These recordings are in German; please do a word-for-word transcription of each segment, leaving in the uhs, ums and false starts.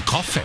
Kaffee.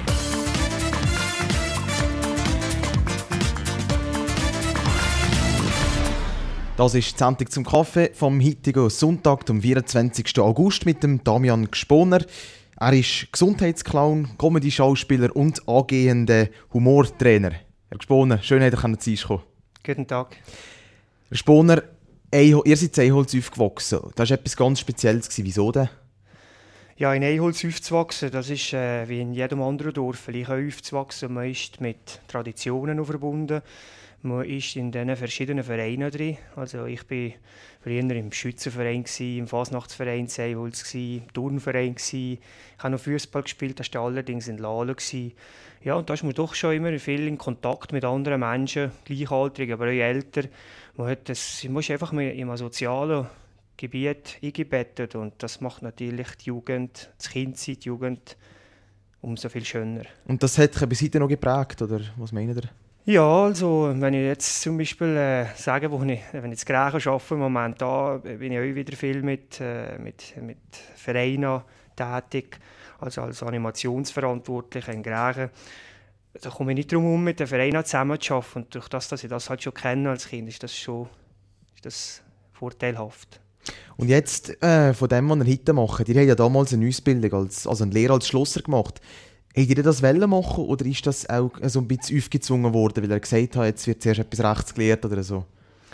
Das ist die Sendung zum Kaffee vom heutigen Sonntag, dem vierundzwanzigsten August, mit dem Damian Gsponer. Er ist Gesundheitsclown, Comedy-Schauspieler und angehender Humortrainer. Herr Gsponer, schön, dass ihr zu uns kommen. Guten Tag. Herr Gsponer, ihr seid in Eiholz aufgewachsen. Das war etwas ganz Spezielles. Wieso denn? Ja, in Eiholz aufzuwachsen, das ist äh, wie in jedem anderen Dorf. Vielleicht auch aufzuwachsen, man ist mit Traditionen verbunden. Man ist in diesen verschiedenen Vereinen drin. Also ich war früher im Schützenverein, im Fasnachtsverein in Eiholz, im Turnverein. Ich habe noch Fußball gespielt, das war allerdings in Lalen. Ja, und da ist man doch schon immer viel in Kontakt mit anderen Menschen, Gleichaltrigen, aber auch älter. Man, hat das, man ist einfach in einem sozialen Gebiet eingebettet und das macht natürlich die Jugend, das Kindzeit, die Jugend umso viel schöner. Und das hat dich bis heute noch geprägt, oder was meint ihr? Ja, also wenn ich jetzt zum Beispiel äh, sage, wo ich, wenn ich jetzt Grächen arbeite, im Moment da bin ich auch wieder viel mit, äh, mit, mit Vereinen tätig, also als Animationsverantwortlicher in Grächen. Da komme ich nicht darum herum, mit den Vereinen zusammenzuarbeiten. Und durch das, dass ich das halt schon kenne als Kind, ist das schon ist das vorteilhaft. Und jetzt, äh, von dem, was ihr heute macht, ihr habt ja damals eine Ausbildung, als, also eine Lehre als Schlosser gemacht. Habt ihr das wollen machen oder ist das auch so ein bisschen aufgezwungen worden, weil er gesagt hat, jetzt wird zuerst etwas Rechts gelehrt oder so?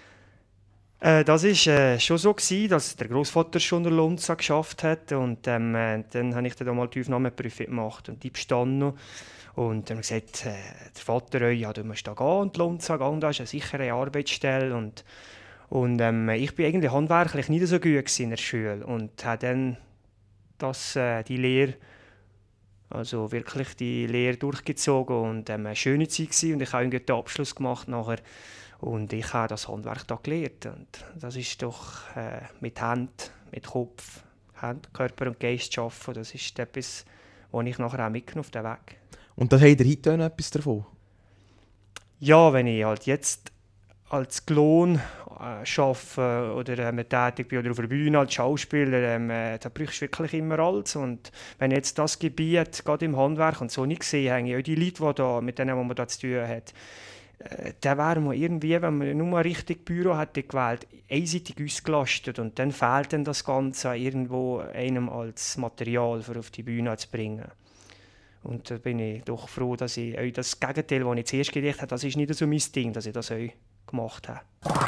Äh, das war äh, schon so gewesen, dass der Großvater schon in Lonza geschafft hat und ähm, äh, dann habe ich dann mal die Aufnahmeprüfung gemacht und die bestanden. Und dann haben wir gesagt, äh, der Vater, ja, du musst da gehen und Lonza gehen, da ist eine sichere Arbeitsstelle. Und, und ähm, ich war eigentlich handwerklich nicht so gut in der Schule und habe dann das, äh, die Lehre, also wirklich die Lehre durchgezogen und ähm, eine schöne Zeit gewesen. Und ich habe einen guten Abschluss gemacht nachher. Und ich habe das Handwerk da gelernt. Und das ist doch äh, mit Hand, mit Kopf, Hand, Körper und Geist zu arbeiten. Das ist etwas, was ich nachher auch mitgenommen auf den Weg. Und da habt ihr heute auch noch etwas davon? Ja, wenn ich halt jetzt als Klon äh, arbeite oder ähm, tätig bin oder auf der Bühne als Schauspieler, ähm, äh, da brauchst du wirklich immer alles. Und wenn ich jetzt das Gebiet, gerade im Handwerk und so nicht gesehen habe, auch die Leute, die da, mit denen man da zu tun hat, äh, dann wären wir irgendwie, wenn man nur ein richtiges Büro hätte gewählt, einseitig ausgelastet. Und dann fehlt dann das Ganze irgendwo einem als Material für auf die Bühne zu bringen. Und da bin ich doch froh, dass ich auch das Gegenteil, das ich zuerst gedacht habe, das ist nicht so mein Ding, dass ich das auch gemacht habe.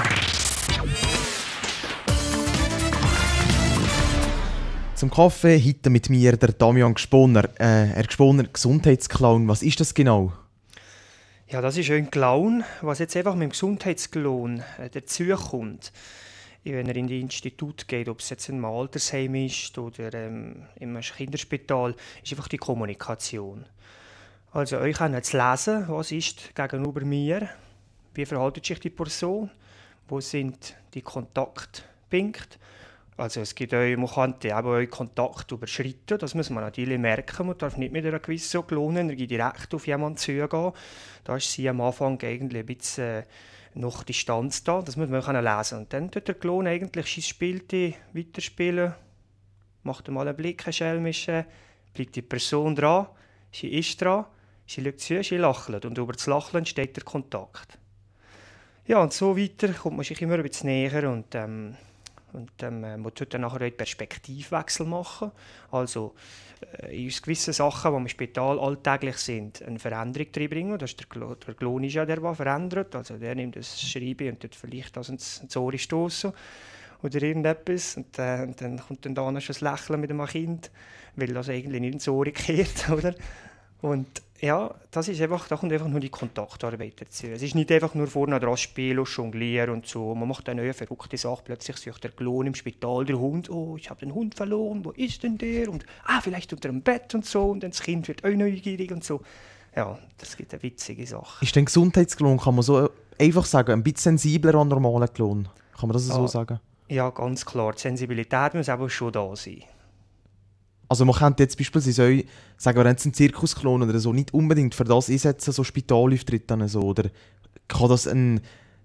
Zum Kaffee heute mit mir der Damian Gsponer. Äh, Herr Gsponer, Gesundheitsclown, was ist das genau? Ja, das ist ein Clown, was jetzt einfach mit dem Gesundheitsclown äh, dazukommt. Wenn er in die Institut geht, ob es jetzt ein Altersheim ist oder ähm, im Kinderspital, ist einfach die Kommunikation. Also euch zu lesen, was ist gegenüber mir, wie verhält sich die Person, wo sind die Kontaktpunkte. Also es gibt euch, man kann auch euren Kontakt überschreiten, das muss man natürlich merken. Man darf nicht mit einer gewissen Klonenergie direkt auf jemanden zugehen. Da ist sie am Anfang eigentlich ein bisschen äh, noch Distanz da, das muss man auch lesen. Und dann tut der Klon eigentlich sein Spiel weiterspielen, macht mal einen Blick, einen schelmischen, bleibt die Person dran, sie ist dran, sie schaut zu, sie lächelt und über das Lachen entsteht der Kontakt. Ja, und so weiter kommt man sich immer ein bisschen näher und, ähm, und ähm, man tut dann nachher einen Perspektivwechsel machen. Also äh, in gewissen Sachen, die im Spital alltäglich sind, eine Veränderung reinbringen. Das ist der, Klo- der Klon ist ja der, der verändert. Also der nimmt das Schreiben und tut vielleicht das ins Ohr stoßen oder irgendetwas. Und, äh, und dann kommt dann da noch schon das Lächeln mit dem Kind, weil das eigentlich nicht ins Ohr kehrt, oder? Und ja, das ist einfach, da kommt einfach nur die Kontaktarbeit dazu. Es ist nicht einfach nur vorne dran spielen und jonglieren und so. Man macht eine neue verrückte Sache. Plötzlich sucht der Klon im Spital der Hund. Oh, ich habe den Hund verloren. Wo ist denn der? Und ah, vielleicht unter dem Bett und so. Und dann das Kind wird auch neugierig und so. Ja, das gibt eine witzige Sache. Ist denn Gesundheitsklon, kann man so einfach sagen, ein bisschen sensibler an normalen Klon? Kann man das so Ah, sagen? Ja, ganz klar. Die Sensibilität muss aber schon da sein. Also man könnte jetzt beispielsweise auch, sagen wir jetzt einen Zirkusklon oder so, nicht unbedingt für das einsetzen, so Spitalauftritte so, oder kann das ein,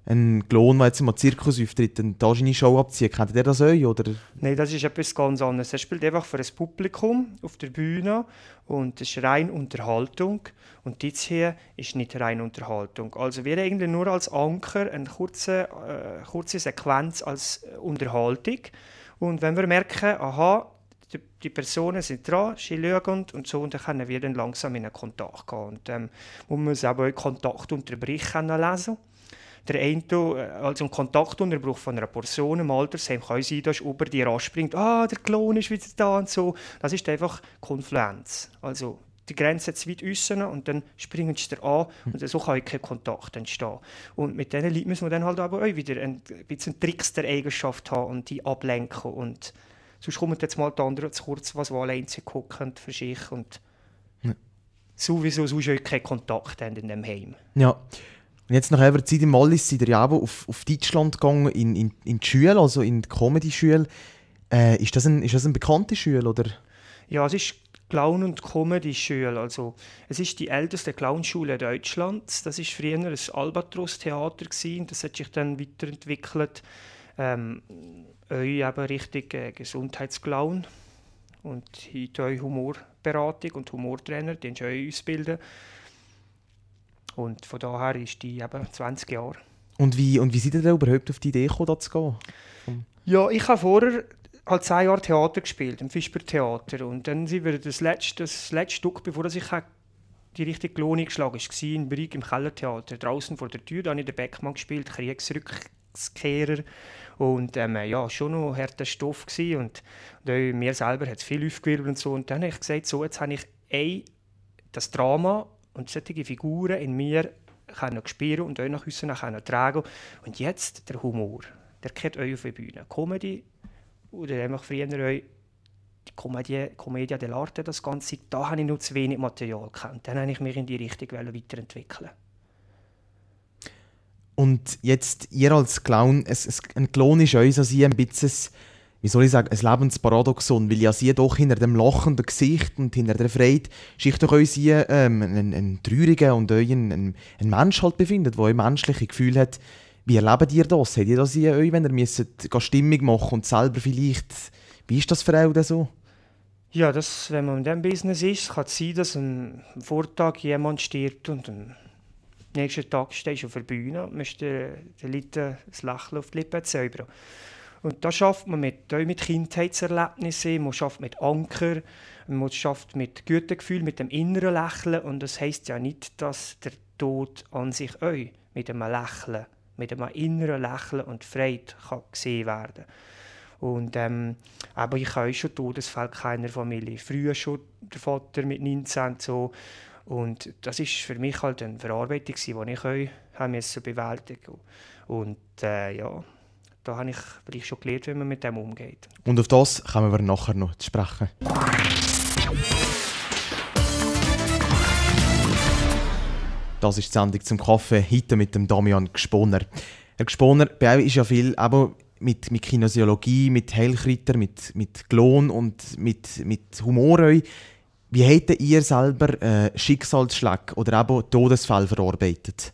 ein Klon, der jetzt mal Zirkus auftritt, eine Tagini-Show abzieht. Kennt ihr das euch? Oder? Nein, das ist etwas ganz anderes. Er spielt einfach für ein Publikum auf der Bühne und es ist rein Unterhaltung. Und das hier ist nicht rein Unterhaltung. Also wir eigentlich nur als Anker eine kurze, äh, kurze Sequenz als Unterhaltung. Und wenn wir merken, aha, die, die Personen sind dran, sie schauen und so, und dann können wir dann langsam in einen Kontakt gehen. Und ähm, man muss auch einen Kontaktunterbrich lesen. Der eine, also ein Kontaktunterbruch von einer Person im Altersheim kann sein, dass über die anspringt, ah, der Klon ist wieder da und so. Das ist einfach Konfluenz. Also die Grenze zu weit aussen und dann springen sie da an und so kann kein Kontakt entstehen. Und mit diesen Leuten müssen wir dann halt aber auch wieder ein bisschen Tricks der Eigenschaft haben und die ablenken. Und sonst kommen jetzt mal die anderen zu kurz, was wir allein gucken für sich und ja. Sowieso sonst auch keinen Kontakt haben in dem Heim. Ja. Und jetzt nach einer Zeit im Wallis sind ihr ja auch auf, auf Deutschland gegangen, in, in, in die Schule, also in die Comedy-Schule. Äh, ist das ein, ist das eine bekannte Schule, oder? Ja, es ist Clown- und Comedy-Schule. Also, es ist die älteste Clownschule Deutschlands. Das war früher ein Albatros-Theater. Das hat sich dann weiterentwickelt. Ähm, euch eben richtig äh, Gesundheitsclown. Und heute euch Humorberatung und Humortrainer, die euch ausbilden. Und von daher ist die eben zwanzig Jahre. Und wie, und wie seid ihr denn überhaupt auf die Idee gekommen, da zu gehen? Ja, ich habe vorher halt zehn Jahre Theater gespielt, im Fischbertheater. Und dann sind wir das letzte, das letzte Stück, bevor ich die richtige Klone geschlagen habe, war in Brieg im Kellertheater. Draußen vor der Tür, da habe ich den Beckmann gespielt, Kriegsrückkehrer. Und ähm, ja, schon noch harter Stoff gewesen. Und, und äh, mir selber hat es viel aufgewirbelt und so. Und dann habe ich gesagt, so, jetzt habe ich ein, das Drama und solche Figuren in mir können spüren und euch nach außen können tragen. Und jetzt der Humor, der kehrt euch auf die Bühne. Comedy oder einfach früher euch die Commedia, Commedia dell'arte, das Ganze, da habe ich noch zu wenig Material gekannt. Dann habe ich mich in die Richtung weiterentwickeln. Und jetzt, ihr als Clown, es, es, ein Klon ist euch also ein bisschen, wie soll ich sagen, ein Lebensparadoxon, weil ja sie doch hinter dem lachenden Gesicht und hinter der Freude sich doch euch ähm, einen, einen traurigen und euch einen, einen, einen Mensch halt befindet, der euch menschliche Gefühle hat. Wie erlebt ihr das? Habt ihr das in euch, wenn ihr müsst, Stimmung machen und selber vielleicht, wie ist das für euch so? Ja, das, wenn man in diesem Business ist, kann es sein, dass am Vortag jemand stirbt und am nächsten Tag stehst du auf der Bühne und musst den Leuten das Lächeln auf die Lippen zaubern. Und das schafft man mit, mit Kindheitserlebnissen, man schafft mit Anker, man schafft mit Gütegefühl, mit dem inneren Lächeln. Und das heisst ja nicht, dass der Tod an sich euch mit einem Lächeln, mit einem inneren Lächeln und Freude kann gesehen werden. Und ähm, aber ich habe schon Todesfälle keiner Familie. Früher schon der Vater mit neunzehn so. Und das ist für mich halt eine Verarbeitung, die ich euch haben bewältigen musste. Und äh, ja, da habe ich vielleicht schon gelernt, wie man mit dem umgeht. Und auf das kommen wir nachher noch zu sprechen. Das ist die Sendung zum Kaffee, heute mit dem Damian Gsponer. Herr Gsponer, bei euch ist ja viel eben mit, mit Kinesiologie, mit Heilkräutern, mit, mit Klon und mit, mit Humor. Wie habt ihr selber äh, Schicksalsschläge oder eben Todesfälle verarbeitet?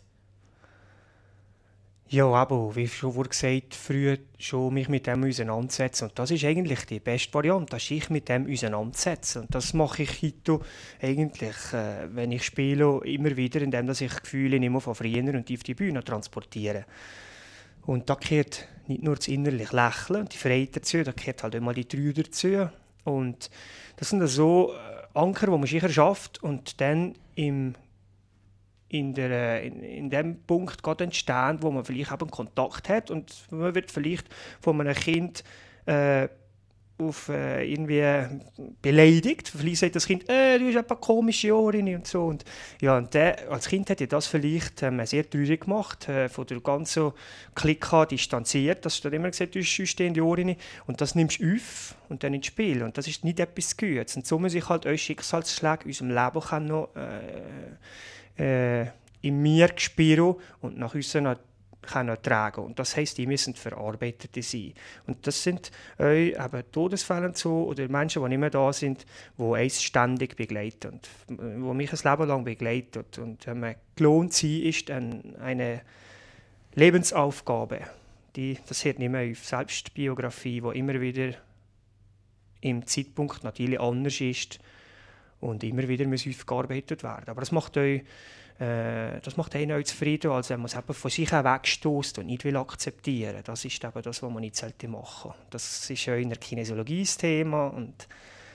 Ja, aber wie schon vorhin gesagt, früher schon mich mit dem auseinandersetzen. Und das ist eigentlich die beste Variante, dass ich mit dem auseinandersetze. Und das mache ich heute eigentlich, äh, wenn ich spiele, immer wieder, indem ich Gefühle nehme von früher und die auf die Bühne transportiere. Und da gehört nicht nur das innerliche Lächeln und die Freude dazu, da gehört halt immer die Trauer dazu. Und das sind so Anker, die man sicher schafft und dann im In, der, in, in dem Punkt gerade entstehen, wo man vielleicht eben Kontakt hat und man wird vielleicht von einem Kind äh, auf, äh, irgendwie beleidigt. Vielleicht sagt das Kind, äh, du hast ein paar komische Ohren und so. Und, ja, und der, als Kind hat das vielleicht ähm, sehr traurig gemacht, äh, von der ganzen Clique distanziert. Das hast du immer gesagt, du hast die Ohren. Und das nimmst du auf und dann ins Spiel. Und das ist nicht etwas Gutes. Und so muss ich halt euch Schicksalsschläge in unserem Leben kann noch äh, Äh, in mir spüren und nach außen können tragen. Und das heisst, die müssen verarbeitet sein. Und das sind äh, eben Todesfälle so, oder Menschen, die nicht mehr da sind, die uns ständig begleiten, und, die mich ein Leben lang begleiten. Und ähm, gelohnt sein ist ein, eine, Lebensaufgabe. Die, das hört nicht mehr auf. Selbstbiografie, die immer wieder im Zeitpunkt natürlich anders ist und immer wieder muss aufgearbeitet werden. Aber das macht euch, äh, das macht einen auch zufrieden, als wenn man es eben von sich wegstößt und nicht will akzeptieren. Das ist eben das, was man nicht sollte machen. Das ist ja in der Kinesiologie das Thema und,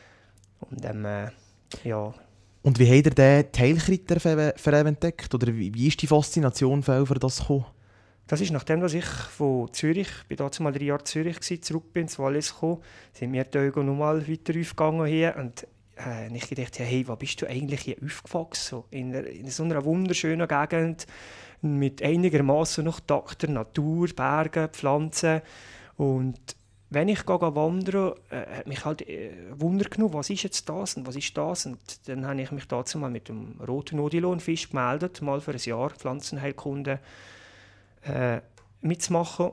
und ähm, äh, ja. Und wie habt ihr den Teilkriter für entdeckt? Oder wie, wie ist die Faszination für das gekommen? Das ist nachdem, dass ich von Zürich, ich war damals drei Jahre in Zürich, gewesen, zurück bin, zu Wallis gekommen, sind wir die Augen nochmal weiter aufgegangen hier und äh, ich dachte, hey, wo bist du eigentlich hier aufgewachsen? In, einer, in so einer wunderschönen Gegend, mit einigermaßen noch takter Natur, Berge, Pflanzen. Und wenn ich wandere, äh, hat mich halt äh, Wunder genommen, was ist jetzt das und was ist das? Und dann habe ich mich dazu mal mit dem roten Nodilonfisch gemeldet, mal für ein Jahr Pflanzenheilkunde äh, mitzumachen.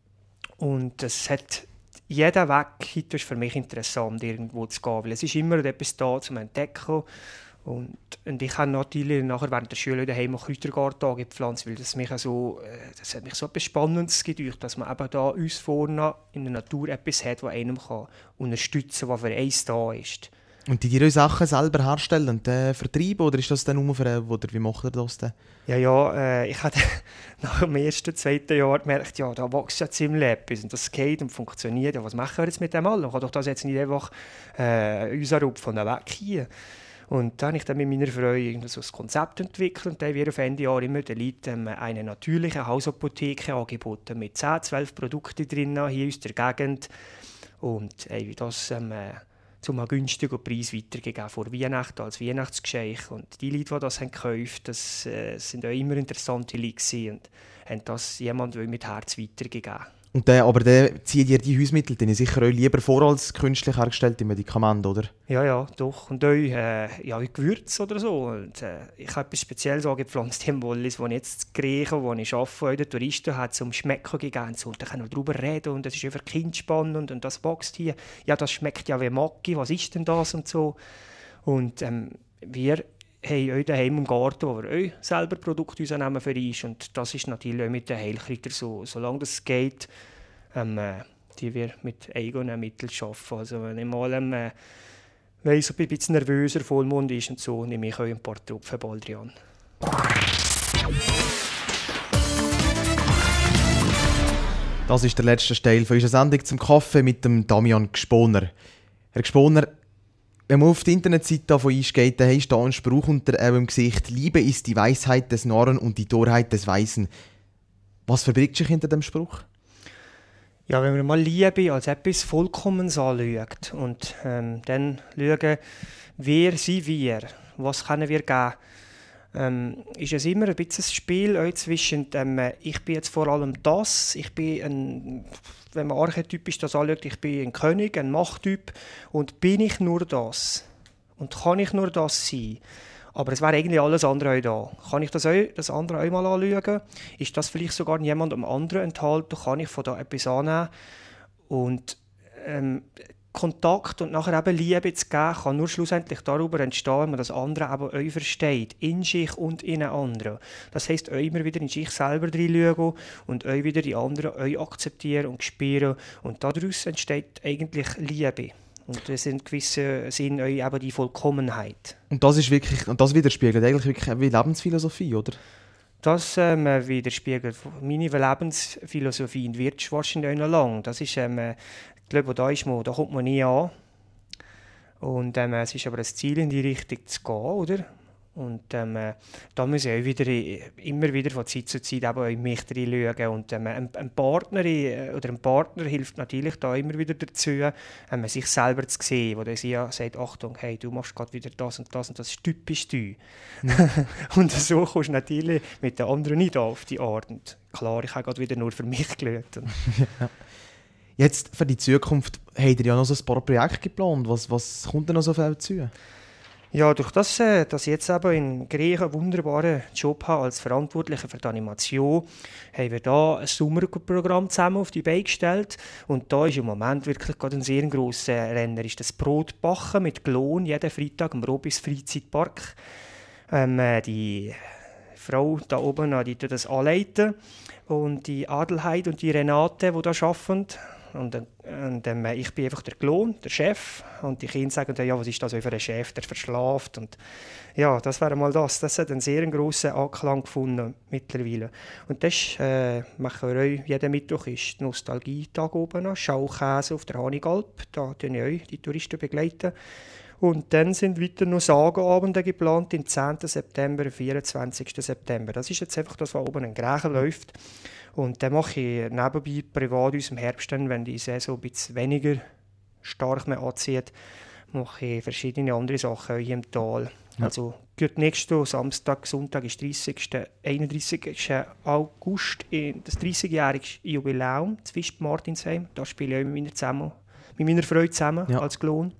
Und es hat jeder Weg heute ist für mich interessant, irgendwo zu gehen, weil es ist immer etwas da zum Entdecken. Und, und ich habe natürlich nachher während der Schule daheim auch Kräutergarten angepflanzt, weil das mich so, das hat mich so etwas Spannendes gedacht, dass man eben da uns vorne in der Natur etwas hat, das einem kann unterstützen kann, was für eins da ist. Und die die Sachen selber herstellen und äh, vertreiben, oder ist das dann nur für, oder wie macht ihr das denn? Ja, ja, äh, ich habe nach dem ersten, zweiten Jahr gemerkt, ja, da wächst ja ziemlich etwas und das geht und funktioniert. Ja, was machen wir jetzt mit dem allem? Man kann doch das jetzt nicht einfach äh, uns von der Weg hier. Und dann habe ich dann mit meiner Frau so ein Konzept entwickelt und dann haben wir auf Ende Jahr immer den Leuten eine natürliche Hausapotheke angeboten mit zehn, zwölf Produkten drin hier aus der Gegend und haben das ähm, zu einem günstigen Preis weitergegeben vor Weihnachten als Weihnachtsgeschenk. Und die Leute, die das haben gekauft, das äh, sind auch immer interessante Leute und haben das jemandem mit Herz weitergegeben. Und der, aber der zieht ihr die Hausmittel dann sicher auch lieber vor als künstlich hergestellte Medikamente, oder? Ja, ja, doch. Und auch, äh, ja, Gewürze oder so. Und, äh, ich habe etwas Spezielles angepflanzt im Wallis, wo ich jetzt Griechen, wo ich arbeite, den Touristen hat zum Schmecken gegeben. So. Und da können wir darüber reden und das ist einfach kindspannend und das wächst hier. Ja, das schmeckt ja wie Maggi, was ist denn das und so. Und ähm, wir haben auch daheim im Garten, wo wir auch selber Produkte nehmen für uns. Und das ist natürlich auch mit den Heilkräutern so. Solange das geht, ähm, äh, die wir mit eigenen Mitteln arbeiten. Also wenn ich mal ähm, äh, weiss, ob ich ein bisschen nervöser, Vollmond ist und so, nehme ich auch ein paar Tropfen Baldrian. Das ist der letzte Teil von unserer Sendung zum Kaffee mit dem Damian Gsponer. Herr Gsponer, wenn man auf die Internetseite davon eingeht, dann ist da ein Spruch unter eurem Gesicht: Liebe ist die Weisheit des Narren und die Torheit des Weisen. Was verbirgt sich hinter dem Spruch? Ja, wenn man mal Liebe als etwas Vollkommens anschaut und ähm, dann schauen, wer sind wir, was können wir geben, ähm, ist es immer ein bisschen ein Spiel auch zwischen ähm, ich bin jetzt vor allem das, ich bin ein, wenn man archetypisch das anschaut, ich bin ein König, ein Machttyp und bin ich nur das und kann ich nur das sein. Aber es wäre eigentlich alles andere auch da. Kann ich das, auch, das andere auch mal anschauen? Ist das vielleicht sogar jemandem anderen enthalten? Kann ich von da etwas annehmen? Und ähm, Kontakt und nachher eben Liebe zu geben, kann nur schlussendlich darüber entstehen, wenn man das andere eben auch versteht. In sich und in einen anderen. Das heisst, auch immer wieder in sich selber reinschauen und auch wieder die anderen auch akzeptieren und spüren. Und daraus entsteht eigentlich Liebe. Und das sind gewisse Sinn eben die Vollkommenheit. Und das ist wirklich, und das widerspiegelt eigentlich wirklich wie Lebensphilosophie, oder? Das ähm, widerspiegelt meine Lebensphilosophie und wird wahrscheinlich auch noch lang. Das ist, ähm, ich glaube, da, ist man, da kommt man nie an. Und ähm, es ist aber ein Ziel, in die Richtung zu gehen, oder? Und ähm, da muss ich auch wieder, immer wieder von Zeit zu Zeit eben in mich reinschauen. Und ähm, ein, ein Partner oder ein Partner hilft natürlich da immer wieder dazu, ähm, sich selber zu sehen, wo der ja sagt, Achtung, hey, du machst gerade wieder das und das und das ist typisch du. Ja. Und so kommst du natürlich mit den anderen nicht auf die Art. Und klar, ich habe gerade wieder nur für mich geschaut. Ja. Jetzt für die Zukunft habt ihr ja noch so ein paar Projekte geplant. Was, was kommt denn noch so viel zu? Ja, durch das, dass ich jetzt eben in Griechen einen wunderbaren Job habe als Verantwortlicher für die Animation, haben wir da ein Sommerprogramm zusammen auf die Beine gestellt. Und da ist im Moment wirklich gerade ein sehr grosser Renner. Ist das Brotbacken mit Glon jeden Freitag im Robis Freizeitpark. Ähm, die Frau da oben, die das anleiten. Und die Adelheid und die Renate, die da arbeiten. Und, und ähm, ich bin einfach der Klon, der Chef. Und die Kinder sagen dann, ja, was ist das für ein Chef, der verschlaft. Und ja, das wäre mal das. Das hat einen sehr grossen Anklang gefunden mittlerweile. Und das äh, machen wir euch jeden Mittwoch ist die Nostalgie-Tag oben, Schaukäse auf der Hanigalp. Da begleiten wir euch die Touristen begleiten. Und dann sind weiter noch Sagenabende geplant, am zehnten September, vierundzwanzigsten September. Das ist jetzt einfach das, was oben in Grächen läuft. Und dann mache ich nebenbei privat uns im Herbst, dann, wenn die Saison ein bisschen weniger stark mehr anzieht, mache ich verschiedene andere Sachen hier im Tal. Ja. Also nächsten Samstag, Sonntag ist dreißigsten einunddreißigsten August, das dreißigjährige Jubiläum, das Visp Martinsheim. Da spiele ich auch mit meiner, zusammen, mit meiner Freude zusammen ja. als Klon.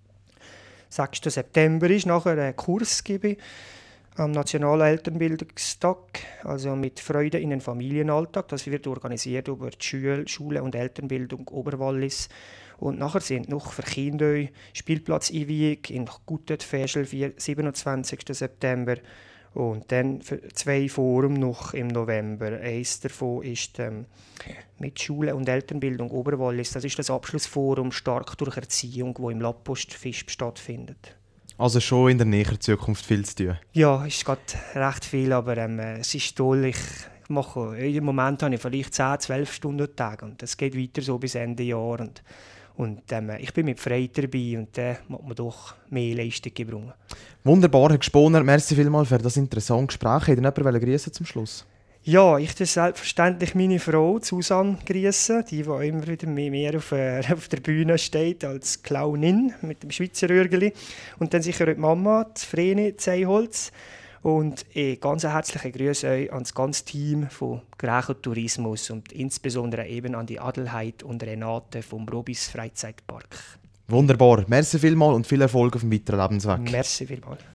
sechsten September ist nachher ein Kurs gebe am Nationalen Elternbildungstag, also mit Freude in den Familienalltag. Das wird organisiert über die Schule, Schule und Elternbildung Oberwallis. Und nachher sind noch für Kinder Spielplatz-Einweihung in Guttet-Feschel, siebenundzwanzigsten September. Und dann zwei Forum noch im November. Eins davon ist ähm, mit Schule und Elternbildung Oberwallis. Das ist das Abschlussforum «Stark durch Erziehung», das im Lapppost Visp stattfindet. Also schon in der näheren Zukunft viel zu tun? Ja, es ist gerade recht viel, aber ähm, es ist toll. Ich mache, im Moment habe ich vielleicht zehn, zwölf Stunden am Tag und das geht weiter so bis Ende Jahr. Und, und ähm, ich bin mit Freude dabei und dann äh, muss man doch mehr Leistung gebrungen. Wunderbar, Herr Gsponer. Merci vielmals für das interessante Gespräch. Hätte jemand grüßen zum Schluss? Ja, ich darf selbstverständlich meine Frau Susanne grüßen, die, die immer wieder mehr auf, äh, auf der Bühne steht als Clownin mit dem Schweizer Rührgeli. Und dann sicher die Mama, die Vreni Zeiholz. Und eh, ganz herzliche Grüße euch an das ganze Team von Grächen Tourismus und insbesondere eben an die Adelheid und Renate vom Robis Freizeitpark. Wunderbar. Merci vielmals und viel Erfolg auf dem weiteren Lebensweg. Merci vielmals.